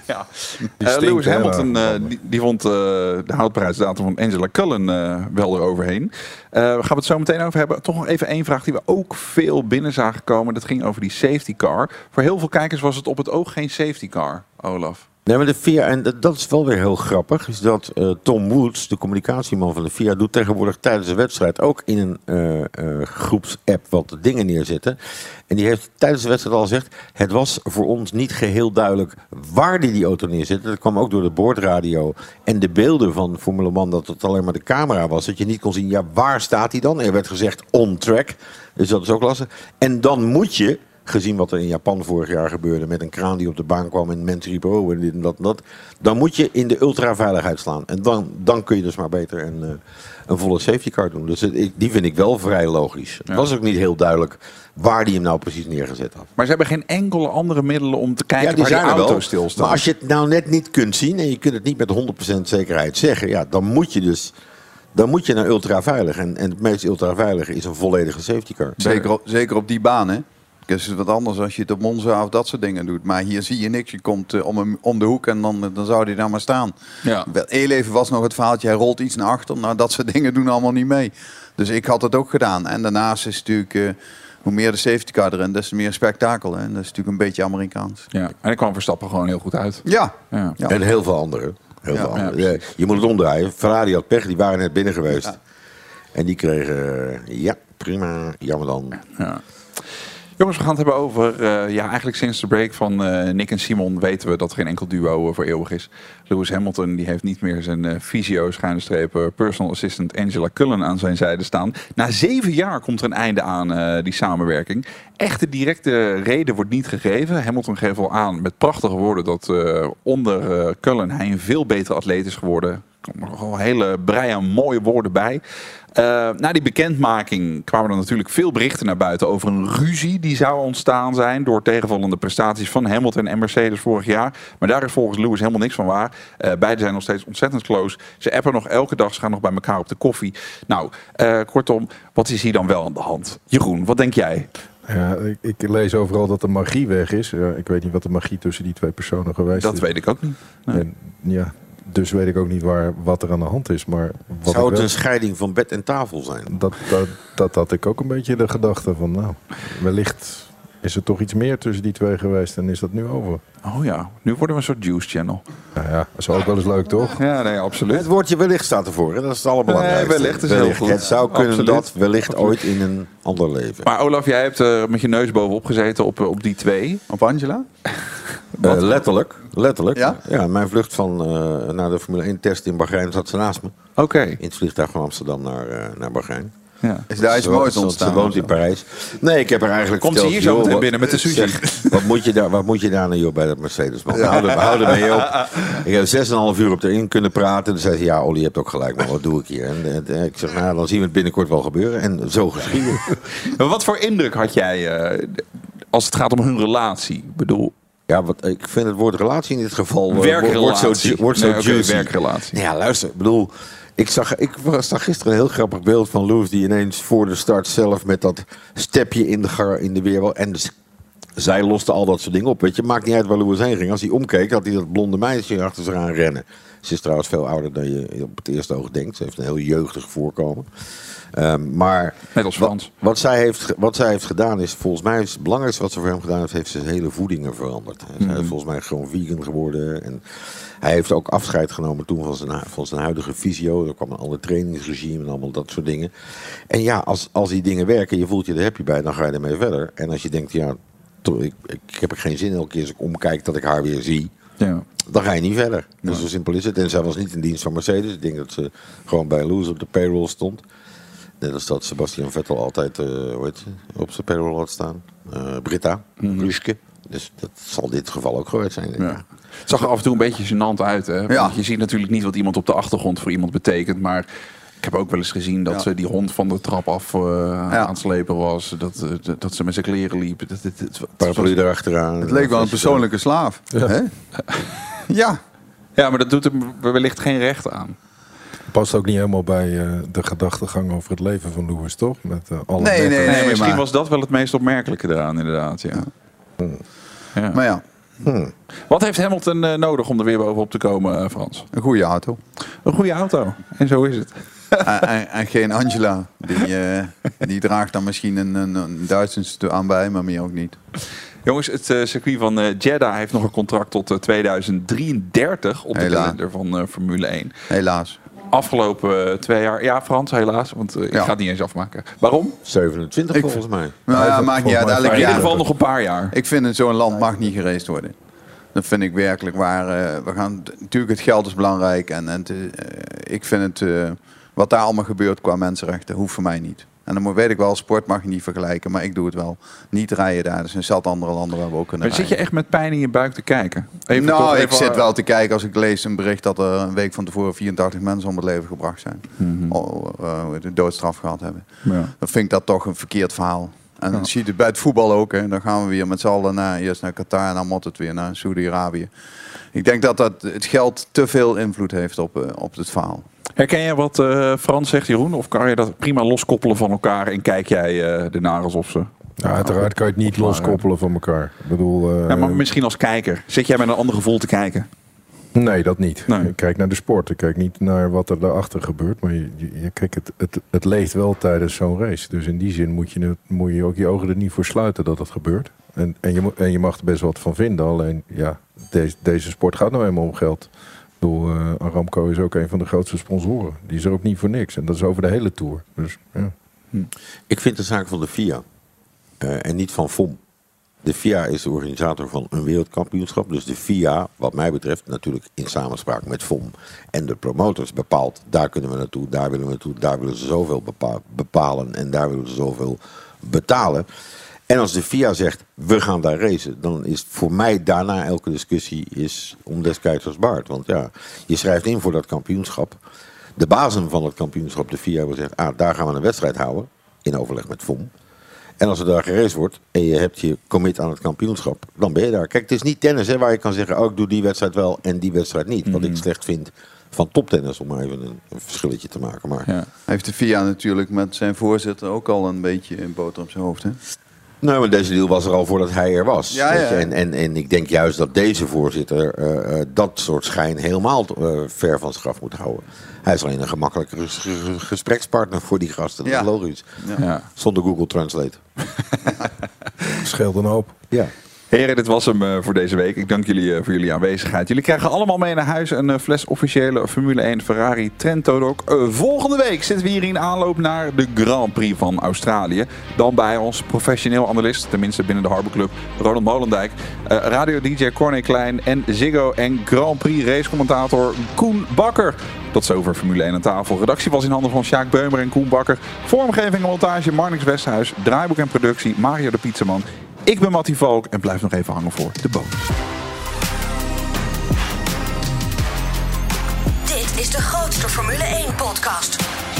Ja. Uh, Lewis Hamilton uh, die, die vond uh, de houdbaarheidsdatum van Angela Cullen uh, wel eroverheen. Uh, gaan we het zo meteen over hebben. Toch nog even één vraag die we ook veel binnen zagen komen. Dat ging over die safety car. Voor heel veel kijkers was het op het oog geen safety car, Olaf. Nee, maar de F I A, en dat is wel weer heel grappig, is dat uh, Tom Woods, de communicatieman van de F I A, doet tegenwoordig tijdens de wedstrijd ook in een uh, uh, groepsapp wat dingen neerzetten. En die heeft tijdens de wedstrijd al gezegd, het was voor ons niet geheel duidelijk waar die die auto neerzette. Dat kwam ook door de boordradio en de beelden van Formule één, dat het alleen maar de camera was. Dat je niet kon zien, ja, waar staat hij dan? Er werd gezegd on track, dus dat is ook lastig. En dan moet je, gezien wat er in Japan vorig jaar gebeurde met een kraan die op de baan kwam en mensen riepen oh en dit en dat en dat, dan moet je in de ultraveiligheid slaan. En dan, dan kun je dus maar beter een, uh, een volle safety car doen. Dus het, ik, die vind ik wel vrij logisch. Het ja. was ook niet heel duidelijk waar die hem nou precies neergezet had. Maar ze hebben geen enkele andere middelen om te kijken ja, die waar die auto wel. stilstaat. Maar als je het nou net niet kunt zien en je kunt het niet met honderd procent zekerheid zeggen, ja, dan moet je dus dan moet je naar ultraveilig. En, en het meest ultraveilige is een volledige safety car. Zeker op, zeker op die baan, hè? Het is wat anders als je het op Monza of dat soort dingen doet. Maar hier zie je niks. Je komt uh, om, hem, om de hoek en dan, dan zou hij daar maar staan. Ja. Heel even was nog het verhaaltje, hij rolt iets naar achter. Nou, dat soort dingen doen allemaal niet mee. Dus ik had het ook gedaan. En daarnaast is het natuurlijk, uh, hoe meer de safety car erin, des te meer spektakel. Hè? En dat is natuurlijk een beetje Amerikaans. Ja. En ik kwam Verstappen gewoon heel goed uit. Ja. ja. ja. En heel veel anderen. Heel ja. veel anderen. Ja, ja, je moet het omdraaien. Ferrari had pech, die waren net binnen geweest. Ja. En die kregen, uh, ja, prima, jammer dan. Ja. Jongens, we gaan het hebben over, uh, ja, eigenlijk sinds de break van uh, Nick en Simon weten we dat er geen enkel duo uh, voor eeuwig is. Lewis Hamilton die heeft niet meer zijn uh, fysio schuine streep uh, personal assistant Angela Cullen aan zijn zijde staan. Na zeven jaar komt er een einde aan uh, die samenwerking. Echte directe reden wordt niet gegeven. Hamilton geeft wel aan met prachtige woorden dat uh, onder uh, Cullen hij een veel betere atleet is geworden. Er komen nog wel hele brei aan mooie woorden bij. Uh, na die bekendmaking kwamen er natuurlijk veel berichten naar buiten over een ruzie die zou ontstaan zijn door tegenvallende prestaties van Hamilton en Mercedes vorig jaar. Maar daar is volgens Lewis helemaal niks van waar. Uh, beiden zijn nog steeds ontzettend close. Ze appen nog elke dag, ze gaan nog bij elkaar op de koffie. Nou, uh, kortom, wat is hier dan wel aan de hand? Jeroen, wat denk jij? Ja, ik, ik lees overal dat de magie weg is. Ja, ik weet niet wat de magie tussen die twee personen geweest dat is. Dat weet ik ook niet. Nee. En, ja... Dus weet ik ook niet waar, wat er aan de hand is. Maar wat zou het wel, een scheiding van bed en tafel zijn? Dat, dat, dat had ik ook een beetje de gedachte van, nou, wellicht is er toch iets meer tussen die twee geweest en is dat nu over. Oh ja, nu worden we een soort juice channel. Nou ja, dat is ook wel eens leuk, toch? Ja, nee, absoluut. Het woordje wellicht staat ervoor, hè? Dat is het allerbelangrijkste. Nee, wellicht is wellicht. heel goed. Het zou kunnen absoluut. dat wellicht absoluut. ooit in een ander leven. Maar Olaf, jij hebt uh, met je neus bovenop gezeten op, op die twee. Op Angela? uh, letterlijk. Letterlijk. Ja? Ja, mijn vlucht van, uh, naar de Formule één test in Bahrein zat ze naast me. Oké. Okay. In het vliegtuig van Amsterdam naar, uh, naar Bahrein. Ja. Is daar iets moois ontstaan? Ze woont in Parijs. Nee, ik heb er eigenlijk Komt verteld, ze hier zo meteen joh, binnen met de sushi? Zeg, wat, moet je daar, wat moet je daar nou joh, bij dat Mercedes, man? Ja. Houd er, houd er mee op. Ik heb zes en een half uur op erin kunnen praten. Toen zei ze, ja, Olly, je hebt ook gelijk, maar wat doe ik hier? En, en ik zeg, nou, dan zien we het binnenkort wel gebeuren. En zo geschieden. Maar wat voor indruk had jij uh, als het gaat om hun relatie? Ik bedoel... Ja, wat, ik vind het woord relatie in dit geval... Uh, werkrelatie. Wordt zo, wordt zo nee, okay, juicy. Werkrelatie. Ja, luister, ik bedoel... Ik zag, ik zag gisteren een heel grappig beeld van Lewis die ineens voor de start zelf met dat stepje in de, gar, in de weerwal. En dus, zij loste al dat soort dingen op. Weet je, maakt niet uit waar Lewis heen ging. Als hij omkeek, had hij dat blonde meisje achter zich aan rennen. Ze is trouwens veel ouder dan je op het eerste oog denkt. Ze heeft een heel jeugdig voorkomen. Um, maar Net als Frans. Wat, wat, zij heeft, wat zij heeft gedaan is, volgens mij is het belangrijkste wat ze voor hem gedaan heeft, heeft ze hele voedingen veranderd. Mm-hmm. Hij is volgens mij gewoon vegan geworden. En hij heeft ook afscheid genomen toen van zijn, van zijn huidige fysio. Er kwam een ander trainingsregime en allemaal dat soort dingen. En ja, als, als die dingen werken, je voelt je er happy bij, dan ga je ermee verder. En als je denkt, ja, to, ik, ik heb er geen zin elke keer als ik omkijk dat ik haar weer zie. Ja. Dan ga je niet verder. Ja. Dus zo simpel is het. En zij was niet in dienst van Mercedes. Ik denk dat ze gewoon bij Lewis op de payroll stond. Net als dat Sebastian Vettel altijd uh, hoe heet je, op zijn payroll had staan. Uh, Britta, mm-hmm. Ruske. Dus dat zal dit geval ook geweest zijn. Denk ik. Ja. Het zag er af en toe een beetje gênant uit. Hè? Ja. Want je ziet natuurlijk niet wat iemand op de achtergrond voor iemand betekent. Maar ik heb ook wel eens gezien dat ja. ze die hond van de trap af uh, ja. aan het slepen was. Dat, uh, dat ze met zijn kleren liep. Dat, dat, dat, Paraplu erachteraan. Het leek wel een persoonlijke slaaf. Ja. Hè? Ja. Ja, maar dat doet hem wellicht geen recht aan. Past ook niet helemaal bij uh, de gedachtegang over het leven van Lewis, toch? Met, uh, alle nee, nee, nee, nee, nee. Misschien maar... was dat wel het meest opmerkelijke eraan, inderdaad. Ja. Hmm. Ja. Maar ja, Hmm. Wat heeft Hamilton uh, nodig om er weer bovenop te komen, uh, Frans? Een goede auto. Een goede auto. En zo is het. en, en, en geen Angela. Die, uh, die draagt dan misschien een, een, een Duitsers aan bij, maar meer ook niet. Jongens, het uh, circuit van uh, Jeddah heeft nog een contract tot uh, tweeduizend drieëndertig op de helaas. kalender van uh, Formule één. Helaas. Afgelopen uh, twee jaar. Ja, Frans, helaas. Want uh, ik ja. ga het niet eens afmaken. Waarom? zevenentwintig ik volgens mij. Nou ja, maakt niet uit. In ieder geval nog een paar jaar. Ik vind dat zo'n land mag niet geraced worden. Dat vind ik werkelijk waar. Uh, we gaan, natuurlijk, het geld is belangrijk. En, en te, uh, ik vind het... Uh, wat daar allemaal gebeurt qua mensenrechten, hoeft voor mij niet. En dan weet ik wel, sport mag je niet vergelijken, maar ik doe het wel. Niet rijden daar. Er zijn zat andere landen waar we ook kunnen maar rijden. Zit je echt met pijn in je buik te kijken? Even nou, even ik zit wel te kijken als ik lees een bericht dat er een week van tevoren vierentachtig mensen om het leven gebracht zijn. Mm-hmm. Oh, uh, de doodstraf gehad hebben. Ja. Dan vind ik dat toch een verkeerd verhaal. En dan ja. zie je het bij het voetbal ook. Hè. Dan gaan we weer met z'n allen naar, eerst naar Qatar en dan moet het weer naar Saudi-Arabië. Ik denk dat, dat het geld te veel invloed heeft op, uh, op het verhaal. Herken je wat uh, Frans zegt, Jeroen? Of kan je dat prima loskoppelen van elkaar en kijk jij uh, de nagels op ze? Ja, uiteraard kan je het niet loskoppelen van elkaar. Ik bedoel, uh, ja, maar misschien als kijker. Zit jij met een ander gevoel te kijken? Nee, dat niet. Nee. Ik kijk naar de sport. Ik kijk niet naar wat er daarachter gebeurt. Maar je, je, kijk, het, het, het leeft wel tijdens zo'n race. Dus in die zin moet je, moet je ook je ogen er niet voor sluiten dat het gebeurt. En, en, je, en je mag er best wat van vinden. Alleen, ja, deze, deze sport gaat nou eenmaal om geld. Ik bedoel, uh, Aramco is ook een van de grootste sponsoren. Die is er ook niet voor niks. En dat is over de hele Tour. Dus, ja. hm. Ik vind de zaak van de F I A uh, en niet van F O M. De F I A is de organisator van een wereldkampioenschap. Dus de F I A, wat mij betreft, natuurlijk in samenspraak met F O M. En de promotors bepaalt, daar kunnen we naartoe, daar willen we naartoe. Daar willen ze zoveel bepa- bepalen en daar willen ze zoveel betalen. En als de F I A zegt, we gaan daar racen, dan is voor mij daarna elke discussie is om des keizers baard. Want ja, je schrijft in voor dat kampioenschap. De bazen van het kampioenschap, de F I A, zegt, ah, daar gaan we een wedstrijd houden, in overleg met F O M. En als er daar geraced wordt en je hebt je commit aan het kampioenschap, dan ben je daar. Kijk, het is niet tennis hè, waar je kan zeggen, oh, ik doe die wedstrijd wel en die wedstrijd niet. Mm-hmm. Wat ik slecht vind van toptennis, om maar even een, een verschilletje te maken. Maar ja. Heeft de F I A natuurlijk met zijn voorzitter ook al een beetje een boter op zijn hoofd, hè? Nou, maar deze deal was er al voordat hij er was. Ja, ja. En, en, en ik denk juist dat deze voorzitter uh, uh, dat soort schijn helemaal uh, ver van zich af moet houden. Hij is alleen een gemakkelijke ges- gesprekspartner voor die gasten. Dat ja. is logisch. Ja. Ja. Zonder Google Translate. Scheelt een hoop. Ja. Heren, dit was hem uh, voor deze week. Ik dank jullie uh, voor jullie aanwezigheid. Jullie krijgen allemaal mee naar huis een uh, fles officiële Formule één Ferrari Trento Doc. Uh, volgende week zitten we hier in aanloop naar de Grand Prix van Australië. Dan bij ons professioneel analist, tenminste binnen de Harbor Club, Ronald Molendijk. Uh, Radio-D J Corné Klein en Ziggo en Grand Prix racecommentator Koen Bakker. Tot zover Formule één aan tafel. Redactie was in handen van Sjaak Beumer en Koen Bakker. Vormgeving en montage Marnix Westhuis. Draaiboek en productie Mario de Pizzaman. Ik ben Mattie Valk en blijf nog even hangen voor de bonus. Dit is de grootste Formule één podcast.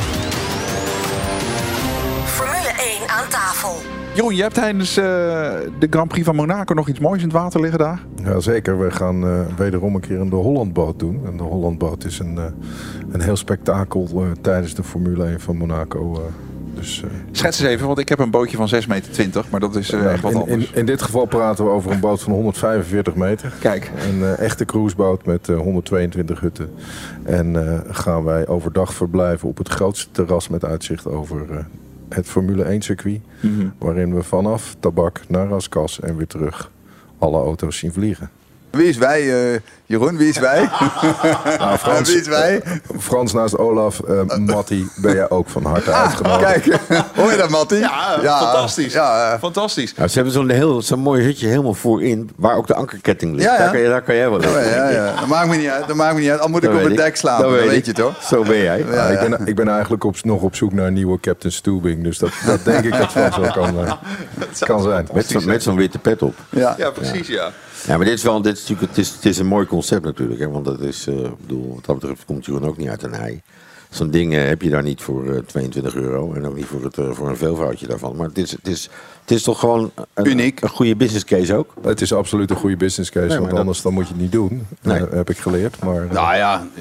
Formule één aan tafel. Jeroen, je hebt tijdens uh, de Grand Prix van Monaco nog iets moois in het water liggen daar? Jazeker, we gaan uh, wederom een keer een de Hollandboot doen. En de Hollandboot is een, uh, een heel spektakel uh, tijdens de Formule één van Monaco. Uh, Dus, uh, Schets eens even, want ik heb een bootje van zes meter twintig, maar dat is uh, uh, echt wat in, anders. In, in dit geval praten we over een boot van honderdvijfenveertig meter. Kijk. Een uh, echte cruiseboot met uh, honderdtweeëntwintig hutten. En uh, gaan wij overdag verblijven op het grootste terras met uitzicht over uh, het Formule één circuit. Mm-hmm. Waarin we vanaf Tabak naar Raskas en weer terug alle auto's zien vliegen. Wie is wij, uh, Jeroen? Wie is wij? Nou, Frans, Wie is wij? Frans naast Olaf, uh, Matti, ben jij ook van harte ah, uitgenodigd. Kijk, hoor je dat, Matti? Ja, ja, fantastisch. Ja, uh, fantastisch. Nou, ze hebben zo'n, heel, zo'n mooi hutje helemaal voorin, waar ook de ankerketting ligt. Ja, ja. Daar, kan je, daar kan jij wel ja, ja, ja. Dat maakt me niet uit. Dat maakt me niet uit. Al moet ik op het dek slaan. Dat weet, weet je toch? Zo ben jij. Ja, ja. Ja, ik, ben, ik ben eigenlijk op, nog op zoek naar een nieuwe Captain Stubing. Dus dat, dat denk ik dat Frans wel kan, uh, kan zijn. Met, zo, met zo'n witte pet op. Ja, ja precies, ja. ja. Ja, maar dit is wel, dit is natuurlijk, het is, het is een mooi concept natuurlijk, hè, want dat is, uh, bedoel, wat dat betreft komt Jeroen ook niet uit een hei. Zo'n ding uh, heb je daar niet voor uh, tweeëntwintig euro en ook niet voor, het, uh, voor een veelvoudje daarvan. Maar het is, het is, het is toch gewoon een, uniek, een goede business case ook. Het is absoluut een goede business case, nee, want anders dat... dan moet je het niet doen. Nee. Uh, heb ik geleerd. Maar, uh... Nou ja,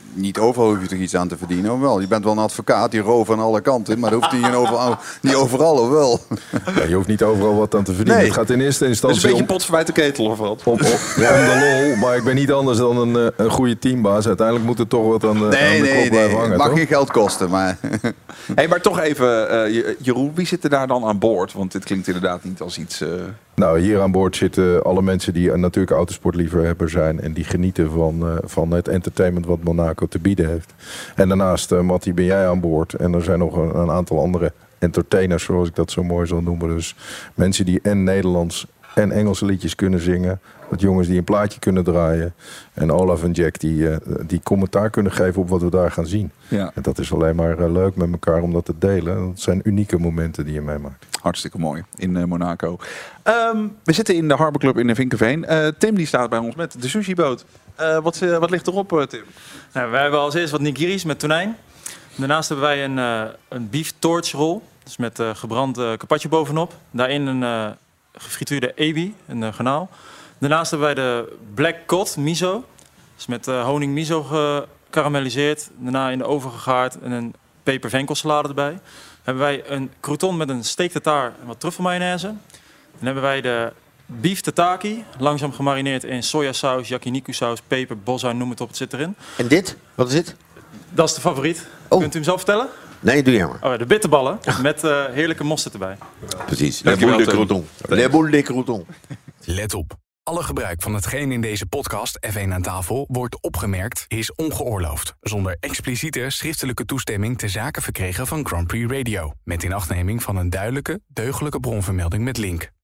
niet overal hoef je toch iets aan te verdienen, of wel? Je bent wel een advocaat, die roven aan alle kanten, maar dat hoeft niet, overal, niet overal, of wel? Ja, je hoeft niet overal wat aan te verdienen. Nee. Het gaat in eerste instantie Het is een beetje om, pot verwijt de ketel, of wat? om, om, ja, om de lol, maar ik ben niet anders dan een, uh, een goede teambaas. Uiteindelijk moet er toch wat aan de, Nee, aan de nee, kop blijven nee. hangen, Het mag toch? geen geld kosten, maar... Hey, maar toch even, uh, Jeroen, wie zit er daar dan aan boord? Want dit klinkt inderdaad niet als iets... Uh... Nou, hier aan boord zitten alle mensen die natuurlijk autosportliefhebber zijn en die genieten van, uh, van het entertainment wat Monaco te bieden heeft. En daarnaast, uh, Mattie, ben jij aan boord. En er zijn nog een, een aantal andere entertainers, zoals ik dat zo mooi zal noemen. Dus mensen die en Nederlands en Engelse liedjes kunnen zingen. Wat jongens die een plaatje kunnen draaien. En Olaf en Jack die, uh, die commentaar kunnen geven op wat we daar gaan zien. Ja. En dat is alleen maar uh, leuk met elkaar om dat te delen. Dat zijn unieke momenten die je meemaakt. Hartstikke mooi in uh, Monaco. Um, we zitten in de Harbour Club in Vinkenveen. Uh, Tim die staat bij ons met de sushiboot. Uh, wat, uh, wat ligt erop, uh, Tim? Nou, wij hebben als eerst wat nigiris met tonijn. Daarnaast hebben wij een, uh, een beef torch roll. Dus met uh, gebrand uh, carpaccio bovenop. Daarin een uh, gefrituurde ebi, een uh, garnaal. Daarnaast hebben wij de black cod miso. Dus met uh, honing miso gekarameliseerd. Daarna in de oven gegaard en een peper-venkelsalade erbij. Dan hebben wij een crouton met een steak tartare en wat truffelmayonaise. Dan hebben wij de beef tataki, langzaam gemarineerd in sojasaus, yakiniku saus, peper, bozza, noem het op, het zit erin. En dit? Wat is dit? Dat is de favoriet. Oh. Kunt u hem zelf vertellen? Nee, doe jij maar. Oh, ja, de bitterballen met uh, heerlijke mosterd erbij. Precies. Le boule de crouton. Le boule de crouton. Let op. Alle gebruik van hetgeen in deze podcast F één aan tafel wordt opgemerkt is ongeoorloofd. Zonder expliciete schriftelijke toestemming ter zake verkregen van Grand Prix Radio. Met inachtneming van een duidelijke, deugdelijke bronvermelding met link.